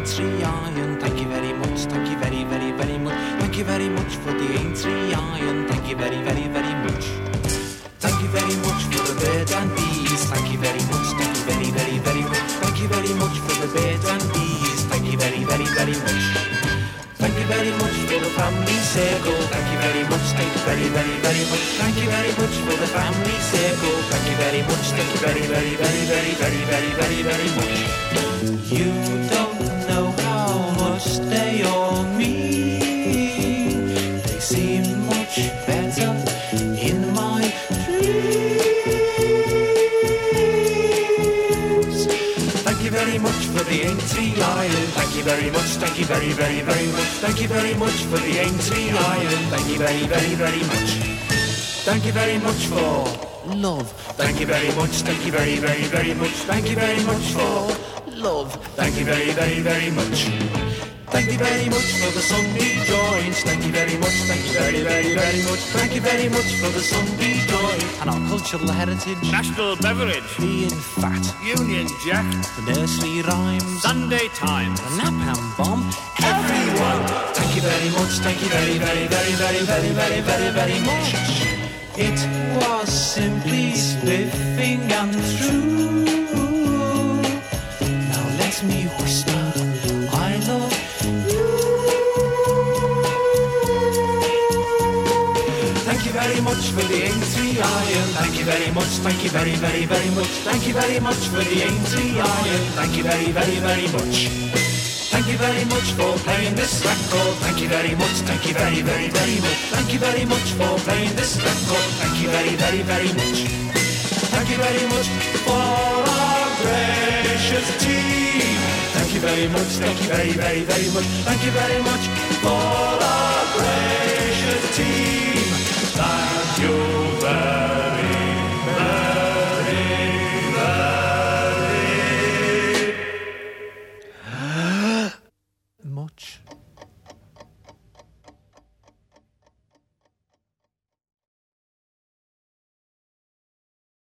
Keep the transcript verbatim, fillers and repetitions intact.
Aintree Iron. Thank you very much, thank you very, very, very much. Thank you very much for the Aintree Iron. Thank you very, very, very much. Thank you very much for the birds and bees. Thank you very much, thank you very, very, very much. Thank you very much for the birds and bees. Thank you very, very, very much. Thank you very much for the family circle. Thank you very much, thank you very, very, very much. Thank you very much for the family circle. Thank you very much, thank you very, very, very, very, very, very, very, very much. You don't know how much they all mean. They seem much better in my dreams. Thank you very much for the Aintree Iron. Thank you very much, thank you very, very, very much. Thank you very much for the Aintree Iron. Thank you very, very, very much. Thank you very much for love. Thank you very much, thank you very, very, very much. Thank you very much for love. Thank you very, very, very much. Thank you very much for the Sunday joints. Thank you very much, thank you very, very, very much. Thank you very much for the Sunday joint and our cultural heritage. National beverage. Being fat. Union Jack. The nursery rhymes. Sunday Times. The Napalm Bomb. Everyone. Thank you very much, thank you very, very, very, very, very, very, very, very much. It was simply spiffing and true. Now let me whisper, I love you. Thank you very much for the Aintree Iron. Thank you very much, thank you very, very, very much. Thank you very much for the Aintree Iron. Thank you very, very, very much. Thank you very much for playing this record. Thank you very much, thank you very, very, very much. Thank you very much for playing this record. Thank you very, very, very much. Thank you very much for our gracious team. Thank you very much, thank you very, very, very much. Thank you very much for our gracious team. Thank you very